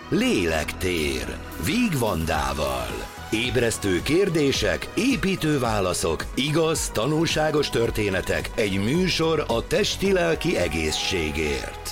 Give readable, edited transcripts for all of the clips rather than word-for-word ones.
Lélektér Víg Vandával. Ébresztő kérdések, építő válaszok, igaz, tanulságos történetek, egy műsor a testi-lelki egészségért.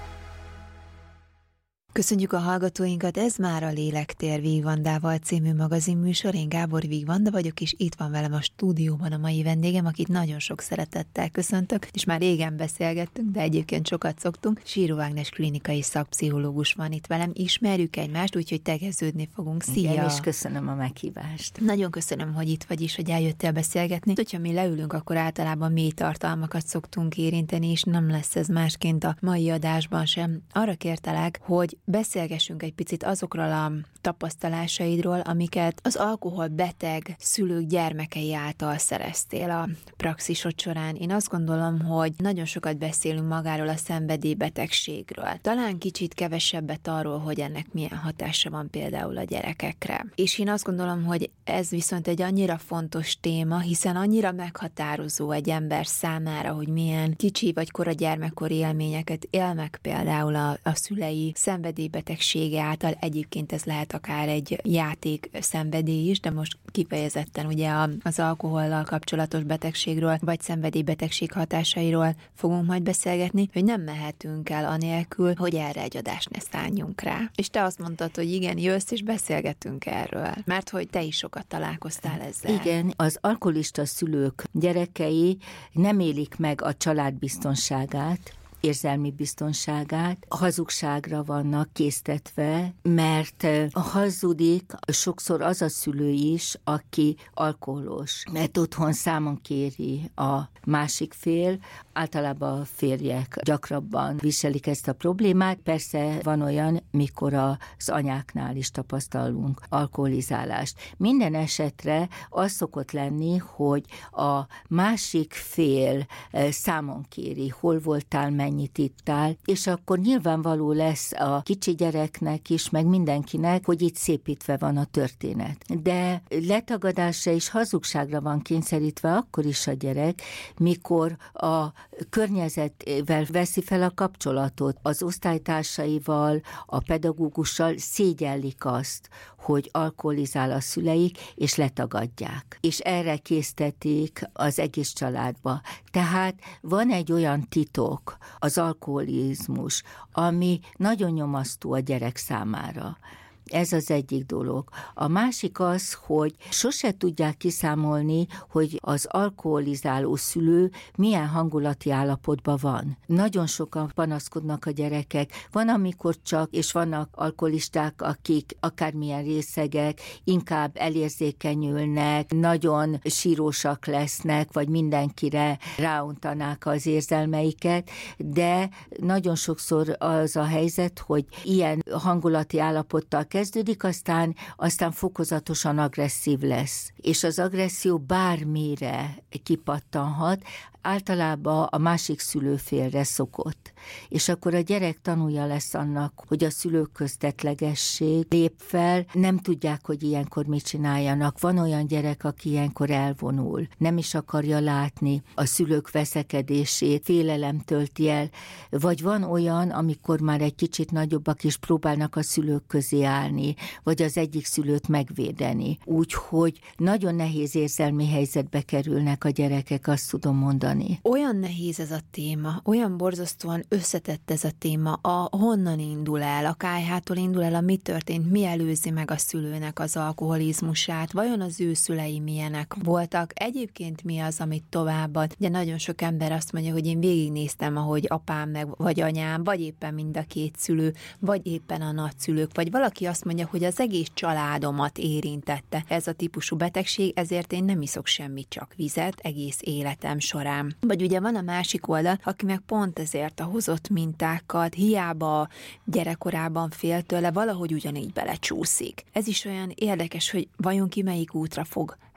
Köszönjük a hallgatóinkat, ez már a Lélektér Víg Vandával című magazinműsor. Én Gábor Víg Vanda vagyok, és itt van velem a stúdióban a mai vendégem, akit nagyon sok szeretettel köszöntök, és már régen beszélgettünk, de egyébként sokat szoktunk. Síró Ágnes klinikai szakpszichológus van itt velem, ismerjük egymást, úgyhogy tegeződni fogunk. Szia! Igen, és köszönöm a meghívást. Nagyon köszönöm, hogy itt vagy is, hogy eljöttél beszélgetni. Hogyha mi leülünk, akkor általában mély tartalmakat szoktunk érinteni, és nem lesz ez másként a mai adásban sem. Arra kértelek, hogy beszélgessünk egy picit azokról a tapasztalásaidról, amiket az alkoholbeteg szülők gyermekei által szereztél a praxisod során. Én azt gondolom, hogy nagyon sokat beszélünk magáról a szenvedélybetegségről. Talán kicsit kevesebbet arról, hogy ennek milyen hatása van például a gyerekekre. És én azt gondolom, hogy ez viszont egy annyira fontos téma, hiszen annyira meghatározó egy ember számára, hogy milyen kicsi vagy kora gyermekkori élményeket él meg például a szülei szenvedélybetegsége által. Egyébként ez lehet akár egy játék szenvedély is, de most kifejezetten ugye az alkohollal kapcsolatos betegségről, vagy szenvedélybetegség hatásairól fogunk majd beszélgetni, hogy nem mehetünk el anélkül, hogy erre egy adást ne szálljunk rá. És te azt mondtad, hogy igen, jössz és beszélgetünk erről, mert hogy te is sokat találkoztál ezzel. Igen, az alkoholista szülők gyerekei nem élik meg a család biztonságát, érzelmi biztonságát, a hazugságra vannak késztetve, mert hazudik sokszor az a szülő is, aki alkoholos, mert otthon számon kéri a másik fél, általában a férjek gyakrabban viselik ezt a problémát. Persze van olyan, mikor az anyáknál is tapasztalunk alkoholizálást. Minden esetre az szokott lenni, hogy a másik fél számon kéri, hol voltál, mennyit ittál, és akkor nyilvánvaló lesz a kicsi gyereknek is, meg mindenkinek, hogy itt szépítve van a történet. De letagadásra és hazugságra van kényszerítve akkor is a gyerek, mikor a környezetével veszi fel a kapcsolatot, az osztálytársaival, a pedagógussal, szégyellik azt, hogy alkoholizál a szüleik, és letagadják. És erre késztetik az egész családba. Tehát van egy olyan titok, az alkoholizmus, ami nagyon nyomasztó a gyerek számára. Ez az egyik dolog. A másik az, hogy sose tudják kiszámolni, hogy az alkoholizáló szülő milyen hangulati állapotban van. Nagyon sokan panaszkodnak a gyerekek. Van, amikor csak, és vannak alkoholisták, akik akármilyen részegek, inkább elérzékenyülnek, nagyon sírósak lesznek, vagy mindenkire ráuntanák az érzelmeiket, de nagyon sokszor az a helyzet, hogy ilyen hangulati állapottal kezdődik, aztán fokozatosan agresszív lesz. És az agresszió bármire kipattanhat, általában a másik szülőfélre szokott. És akkor a gyerek tanulja lesz annak, hogy a szülők köztetlegesség lép fel, nem tudják, hogy ilyenkor mit csináljanak. Van olyan gyerek, aki ilyenkor elvonul, nem is akarja látni a szülők veszekedését, félelem tölti el, vagy van olyan, amikor már egy kicsit nagyobbak is próbálnak a szülők közé állni, vagy az egyik szülőt megvédeni. Úgyhogy nagyon nehéz érzelmi helyzetbe kerülnek a gyerekek, azt tudom mondani. Olyan nehéz ez a téma, olyan borzasztóan összetett ez a téma, honnan indul el, a kályhától indul el, mi történt, mi előzi meg a szülőnek az alkoholizmusát, vajon az ő szülei milyenek voltak, egyébként mi az, amit továbbad. Ugye nagyon sok ember azt mondja, hogy én végignéztem, ahogy apám meg, vagy anyám, vagy éppen mind a két szülő, vagy éppen a nagyszülők, vagy valaki azt mondja, hogy az egész családomat érintette ez a típusú betegség, ezért én nem iszok semmit, csak vizet egész életem során. Vagy ugye van a másik oldal, aki meg pont ezért a hozott mintákat, hiába gyerekkorában fél tőle, valahogy ugyanígy belecsúszik. Ez is olyan érdekes, hogy vajon ki melyik útra fog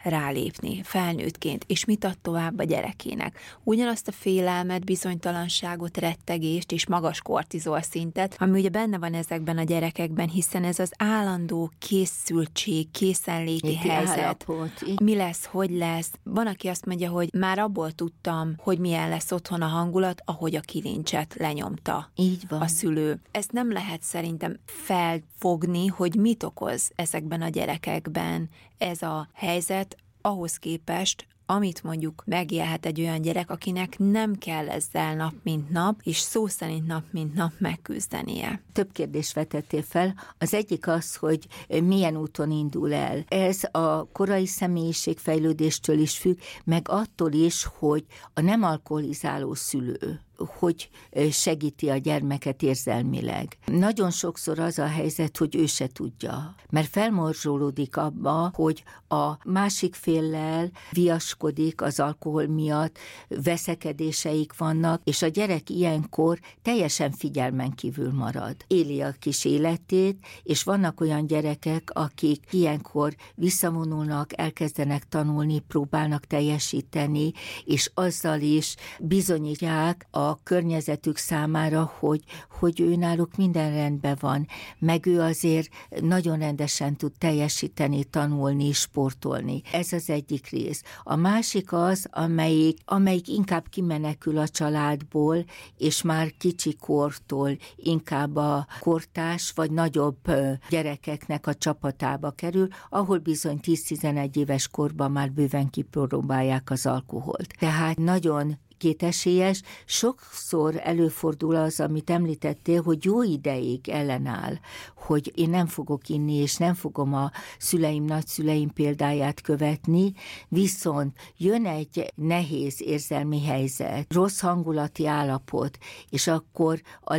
rálépni felnőttként, és mit ad tovább a gyerekének. Ugyanazt a félelmet, bizonytalanságot, rettegést és magas kortizol szintet, ami ugye benne van ezekben a gyerekekben, hiszen ez az állandó készültség, készenléti helyzet. Állapot. Mi lesz, hogy lesz. Van, aki azt mondja, hogy már abból tudtam, hogy milyen lesz otthon a hangulat, ahogy a kilincset lenyomta Így van. a szülő. Ezt nem lehet szerintem felfogni, hogy mit okoz ezekben a gyerekekben ez a helyzet, ahhoz képest, amit mondjuk megélhet egy olyan gyerek, akinek nem kell ezzel nap mint nap, és szó szerint nap mint nap megküzdenie. Több kérdést vetettél fel. Az egyik az, hogy milyen úton indul el. Ez a korai személyiségfejlődéstől is függ, meg attól is, hogy a nem alkoholizáló szülő hogy segíti a gyermeket érzelmileg. Nagyon sokszor az a helyzet, hogy ő se tudja, mert felmorzsolódik abba, hogy a másik féllel viaskodik az alkohol miatt, veszekedéseik vannak, és a gyerek ilyenkor teljesen figyelmen kívül marad. Éli a kis életét, és vannak olyan gyerekek, akik ilyenkor visszavonulnak, elkezdenek tanulni, próbálnak teljesíteni, és azzal is bizonyítják a környezetük számára, hogy ő náluk minden rendben van, meg ő azért nagyon rendesen tud teljesíteni, tanulni, sportolni. Ez az egyik rész. A másik az, amelyik inkább kimenekül a családból, és már kicsi kortól inkább a kortárs vagy nagyobb gyerekeknek a csapatába kerül, ahol bizony 10-11 éves korban már bőven kipróbálják az alkoholt. Tehát nagyon kétesélyes, sokszor előfordul az, amit említettél, hogy jó ideig ellenáll, hogy én nem fogok inni, és nem fogom a szüleim, nagyszüleim példáját követni, viszont jön egy nehéz érzelmi helyzet, rossz hangulati állapot, és akkor a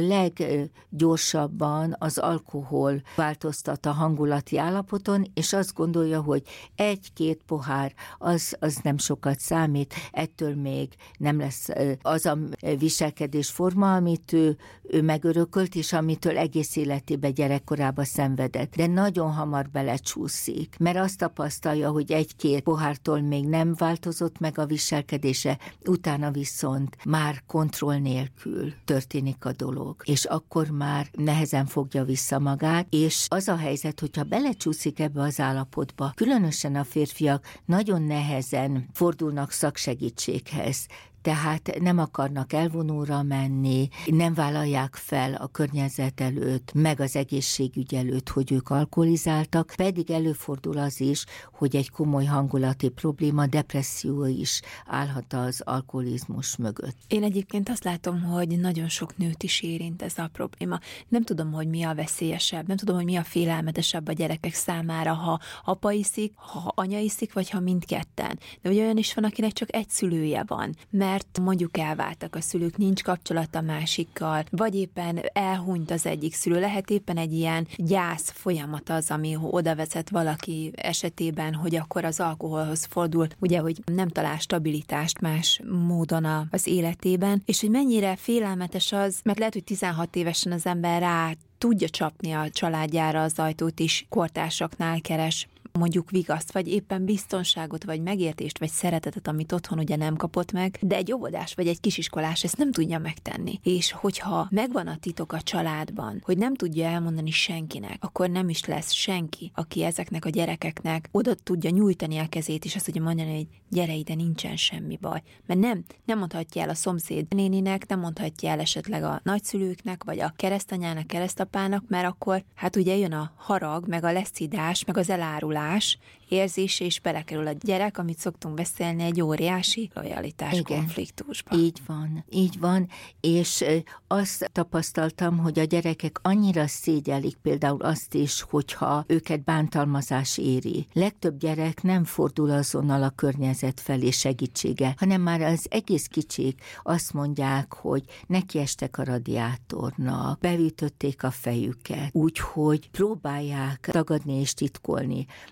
leggyorsabban az alkohol változtat a hangulati állapoton, és azt gondolja, hogy 1-2 pohár, az nem sokat számít, ettől még nem lesz az a viselkedésforma, amit ő megörökölt, és amitől egész életében gyerekkorában szenvedett. De nagyon hamar belecsúszik, mert azt tapasztalja, hogy 1-2 pohártól még nem változott meg a viselkedése, utána viszont már kontroll nélkül történik a dolog. És akkor már nehezen fogja vissza magát, és az a helyzet, hogyha belecsúszik ebbe az állapotba, különösen a férfiak nagyon nehezen fordulnak szaksegítséghez, tehát nem akarnak elvonóra menni, nem vállalják fel a környezet előtt, meg az egészségügy előtt, hogy ők alkoholizáltak, pedig előfordul az is, hogy egy komoly hangulati probléma, depresszió is állhat az alkoholizmus mögött. Én egyébként azt látom, hogy nagyon sok nőt is érint ez a probléma. Nem tudom, hogy mi a veszélyesebb, nem tudom, hogy mi a félelmetesebb a gyerekek számára, ha apa iszik, ha anya iszik, vagy ha mindketten. De ugye olyan is van, akinek csak egy szülője van, mert mondjuk elváltak a szülők, nincs kapcsolat a másikkal, vagy éppen elhunyt az egyik szülő, lehet éppen egy ilyen gyász folyamat az, ami oda vezet valaki esetében, hogy akkor az alkoholhoz fordul, ugye, hogy nem talál stabilitást más módon az életében, és hogy mennyire félelmetes az, mert lehet, hogy 16 évesen az ember rá tudja csapni a családjára az ajtót is, kortársaknál keres mondjuk vigaszt, vagy éppen biztonságot, vagy megértést, vagy szeretetet, amit otthon ugye nem kapott meg, de egy óvodás, vagy egy kisiskolás ezt nem tudja megtenni. És hogyha megvan a titok a családban, hogy nem tudja elmondani senkinek, akkor nem is lesz senki, aki ezeknek a gyerekeknek oda tudja nyújtani a kezét, és azt tudja mondani, hogy gyere ide, nincsen semmi baj. Mert nem mondhatja el a szomszéd néninek, nem mondhatja el esetleg a nagyszülőknek, vagy a keresztanyának, keresztapának, mert akkor hát ugye jön a harag, meg a leszidás, meg az elárulás érzése, és belekerül a gyerek, amit szoktunk beszélni, egy óriási lojalitás konfliktusba. Így van, és azt tapasztaltam, hogy a gyerekek annyira szégyellik például azt is, hogyha őket bántalmazás éri. Legtöbb gyerek nem fordul azonnal a környezet felé segítsége, hanem már az egész kicsik azt mondják, hogy nekiestek a radiátornak, beütötték a fejüket, úgyhogy próbálják tagadni és titkolni.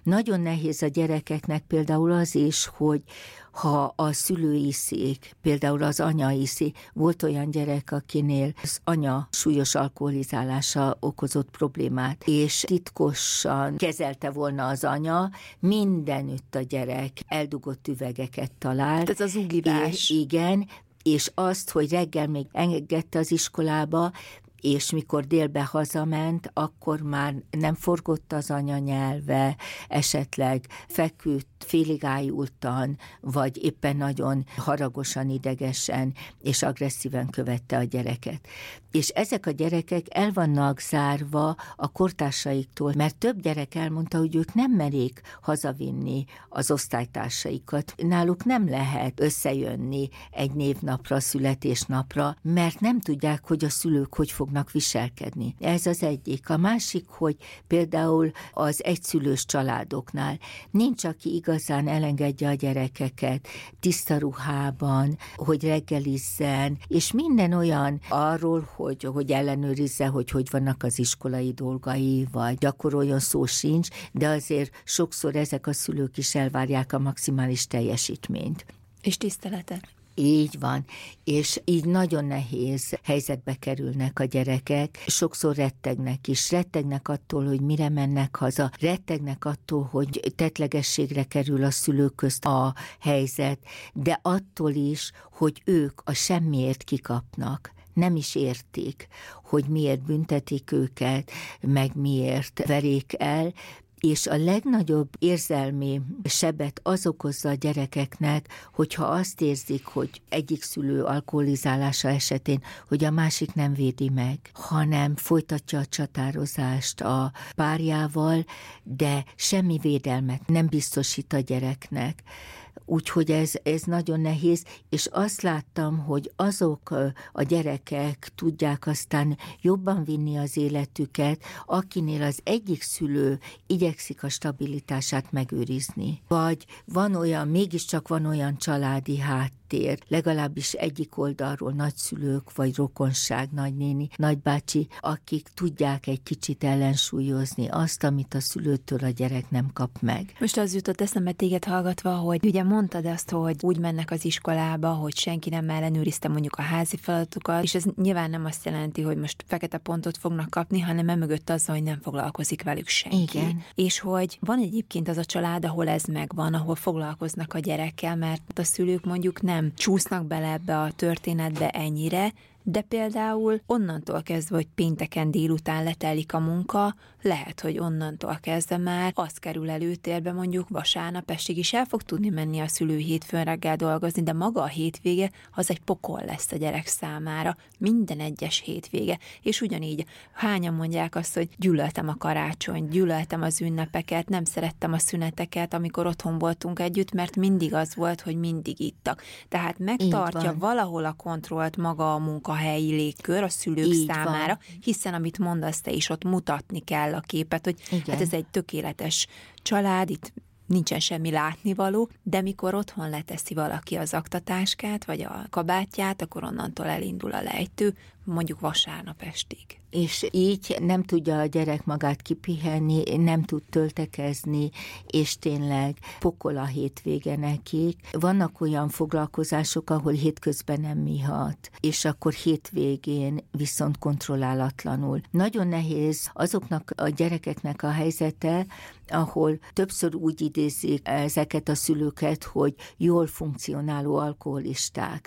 Nagyon nehéz a gyerekeknek például az is, hogy ha a szülő iszik, például az anya iszik, volt olyan gyerek, akinél az anya súlyos alkoholizálása okozott problémát, és titkosan kezelte volna az anya, mindenütt a gyerek eldugott üvegeket talált. Ez az ugívás. Igen, és azt, hogy reggel még engedte az iskolába, és mikor délbe hazament, akkor már nem forgott az anyanyelve, esetleg feküdt félig ájultan, vagy éppen nagyon haragosan, idegesen és agresszíven követte a gyereket. És ezek a gyerekek el vannak zárva a kortársaiktól, mert több gyerek elmondta, hogy ők nem merik hazavinni az osztálytársaikat. Náluk nem lehet összejönni egy névnapra, születésnapra, mert nem tudják, hogy a szülők hogy fognak viselkedni. Ez az egyik. A másik, hogy például az egyszülős családoknál nincs, aki igazán elengedje a gyerekeket tiszta ruhában, hogy reggelizzen, és minden olyan arról, hogy ellenőrizze, hogy vannak az iskolai dolgai, vagy gyakoroljon, szó sincs, de azért sokszor ezek a szülők is elvárják a maximális teljesítményt. És tiszteletet. Így van, és így nagyon nehéz helyzetbe kerülnek a gyerekek, sokszor rettegnek attól, hogy mire mennek haza, rettegnek attól, hogy tettlegességre kerül a szülők közt a helyzet, de attól is, hogy ők a semmiért kikapnak. Nem is értik, hogy miért büntetik őket, meg miért verik el, és a legnagyobb érzelmi sebet az okozza a gyerekeknek, hogyha azt érzik, hogy egyik szülő alkoholizálása esetén, hogy a másik nem védi meg, hanem folytatja a csatározást a párjával, de semmi védelmet nem biztosít a gyereknek. Úgyhogy ez nagyon nehéz, és azt láttam, hogy azok a gyerekek tudják aztán jobban vinni az életüket, akinél az egyik szülő igyekszik a stabilitását megőrizni. Vagy mégiscsak van olyan családi háttér, legalábbis egyik oldalról nagyszülők, vagy rokonság, nagynéni, nagybácsi, akik tudják egy kicsit ellensúlyozni azt, amit a szülőtől a gyerek nem kap meg. Most az jutott eszembe téged hallgatva, hogy ugye mondtad azt, hogy úgy mennek az iskolába, hogy senki nem ellenőrizte mondjuk a házi feladatukat, és ez nyilván nem azt jelenti, hogy most fekete pontot fognak kapni, hanem emögött az, hogy nem foglalkozik velük senki. Igen. És hogy van egyébként az a család, ahol ez megvan, ahol foglalkoznak a gyerekkel, mert a szülők mondjuk nem csúsznak bele ebbe a történetbe ennyire, de például onnantól kezdve, hogy pénteken délután letelik a munka, lehet, hogy onnantól kezdve már az kerül előtérbe, mondjuk vasárnap estig is el fog tudni menni a szülő hétfőn reggel dolgozni, de maga a hétvége az egy pokol lesz a gyerek számára, minden egyes hétvége. És ugyanígy hányan mondják azt, hogy gyűlöltem a karácsonyt, gyűlöltem az ünnepeket, nem szerettem a szüneteket, amikor otthon voltunk együtt, mert mindig az volt, hogy mindig ittak. Tehát megtartja valahol a kontrollt maga a munkahelyi légkör a szülők számára, hiszen amit mondasz te is, ott mutatni kell a képet, hogy hát ez egy tökéletes család, itt nincsen semmi látnivaló, de mikor otthon leteszi valaki az aktatáskát, vagy a kabátját, akkor onnantól elindul a lejtő, mondjuk vasárnap estig. És így nem tudja a gyerek magát kipihenni, nem tud töltekezni, és tényleg pokol a hétvége nekik. Vannak olyan foglalkozások, ahol hétközben nem ihat, és akkor hétvégén viszont kontrollálatlanul. Nagyon nehéz azoknak a gyerekeknek a helyzete, ahol többször úgy idézik ezeket a szülőket, hogy jól funkcionáló alkoholisták,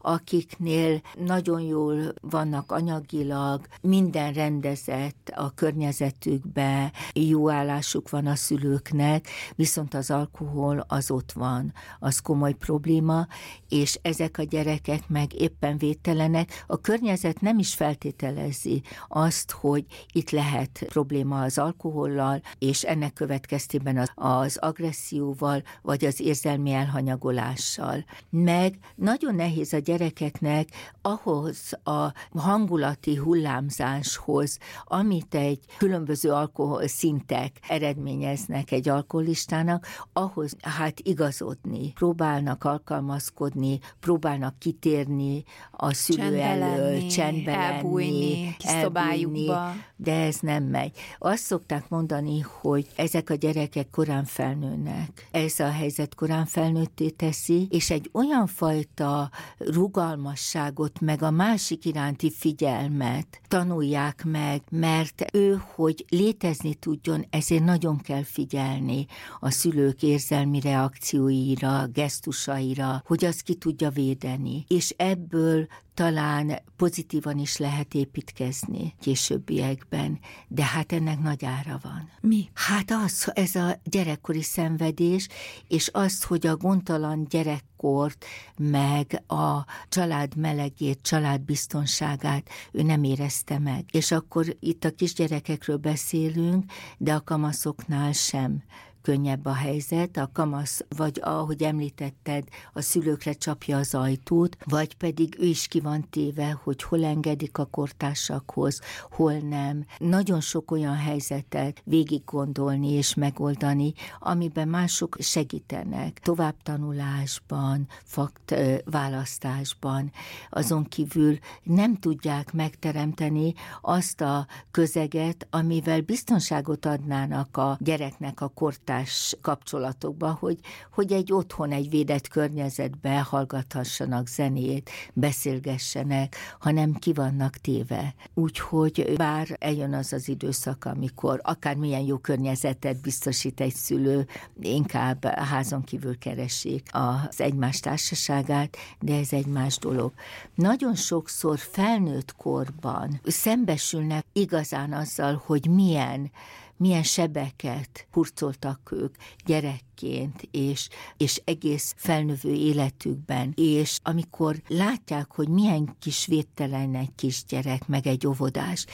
akiknél nagyon jól vannak anyagilag, minden rendezett a környezetükbe, jó állásuk van a szülőknek, viszont az alkohol az ott van, az komoly probléma, és ezek a gyerekek meg éppen védtelenek. A környezet nem is feltételezi azt, hogy itt lehet probléma az alkohollal, és ennek következtében az agresszióval, vagy az érzelmi elhanyagolással. Meg nagyon nehéz a gyerekeknek ahhoz a hangulati hullámzáshoz, amit egy különböző alkoholszintek eredményeznek egy alkoholistának, ahhoz hát igazodni, próbálnak alkalmazkodni, próbálnak kitérni a szülő elől, csendbe lenni, elbújni, kis szobájukba. De ez nem megy. Azt szokták mondani, hogy ezek a gyerekek korán felnőnek. Ez a helyzet korán felnőtté teszi, és egy olyan fajta rugalmasságot, meg a másik iránti figyelmet tanulják meg, mert ő, hogy létezni tudjon, ezért nagyon kell figyelni a szülők érzelmi reakcióira, gesztusaira, hogy azt ki tudja védeni. És ebből talán pozitívan is lehet építkezni későbbiekben, de hát ennek nagy ára van. Mi? Hát az, ez a gyerekkori szenvedés, és az, hogy a gondtalan gyerekkort, meg a család melegét, család biztonságát ő nem érezte meg. És akkor itt a kisgyerekekről beszélünk, de a kamaszoknál sem könnyebb a helyzet, a kamasz, vagy ahogy említetted, a szülőkre csapja az ajtót, vagy pedig ő is ki van téve, hogy hol engedik a kortársakhoz, hol nem. Nagyon sok olyan helyzetet végig gondolni és megoldani, amiben mások segítenek. Továbbtanulásban, faktválasztásban, azon kívül nem tudják megteremteni azt a közeget, amivel biztonságot adnának a gyereknek a kortárs kapcsolatokban, hogy egy otthon, egy védett környezetben hallgathassanak zenét, beszélgessenek, hanem ki vannak téve. Úgyhogy bár eljön az az időszak, amikor akármilyen jó környezetet biztosít egy szülő, inkább házon kívül keresik az egymás társaságát, de ez egy más dolog. Nagyon sokszor felnőtt korban szembesülnek igazán azzal, hogy milyen sebeket hurcoltak ők gyerekként, és egész felnövő életükben, és amikor látják, hogy milyen kis védtelen egy kisgyerek, meg egy óvodás,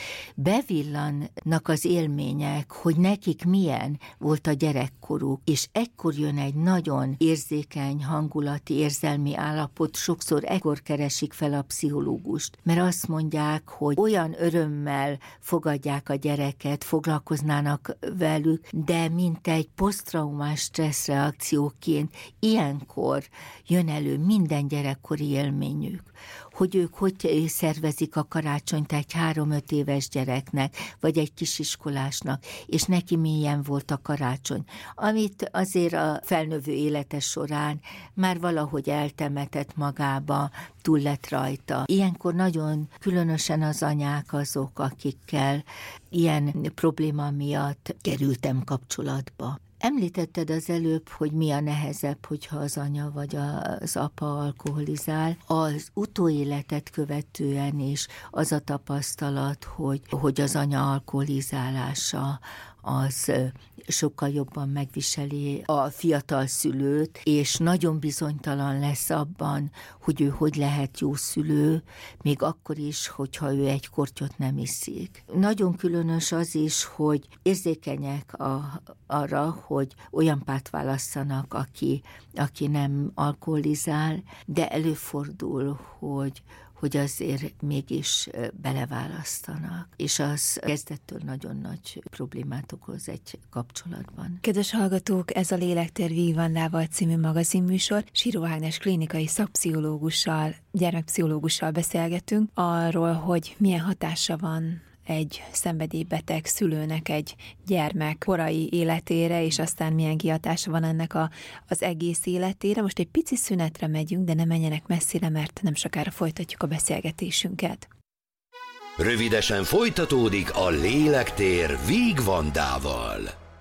bevillannak az élmények, hogy nekik milyen volt a gyerekkoruk, és ekkor jön egy nagyon érzékeny, hangulati, érzelmi állapot, sokszor ekkor keresik fel a pszichológust, mert azt mondják, hogy olyan örömmel fogadják a gyereket, foglalkoznának velük, de mint egy posztraumás stresszreakcióként ilyenkor jön elő minden gyerekkori élményük, hogy ők hogy szervezik a karácsonyt egy 3-5 éves gyereknek, vagy egy kisiskolásnak, és neki milyen volt a karácsony, amit azért a felnövő élete során már valahogy eltemetett magába, túl lett rajta. Ilyenkor nagyon különösen az anyák azok, akikkel ilyen probléma miatt kerültem kapcsolatba. Említetted az előbb, hogy mi a nehezebb, hogyha az anya vagy az apa alkoholizál. Az utóéletet követően is az a tapasztalat, hogy az anya alkoholizálása az sokkal jobban megviseli a fiatal szülőt, és nagyon bizonytalan lesz abban, hogy ő hogy lehet jó szülő, még akkor is, hogyha ő egy kortyot nem iszik. Nagyon különös az is, hogy érzékenyek arra, hogy olyan párt válasszanak, aki nem alkoholizál, de előfordul, hogy azért mégis beleválasztanak, és az kezdettől nagyon nagy problémát okoz egy kapcsolatban. Kedves hallgatók, ez a Lélektér Víg Vandával című magazinműsor. Siró Ágnes klinikai szakpszichológussal, gyermekpszichológussal beszélgetünk arról, hogy milyen hatása van egy szenvedélybeteg szülőnek egy gyermek korai életére, és aztán milyen kihatása van ennek az egész életére. Most egy pici szünetre megyünk, de ne menjenek messzire, mert nem sokára folytatjuk a beszélgetésünket. Rövidesen folytatódik a Lélektér Víg Vandával.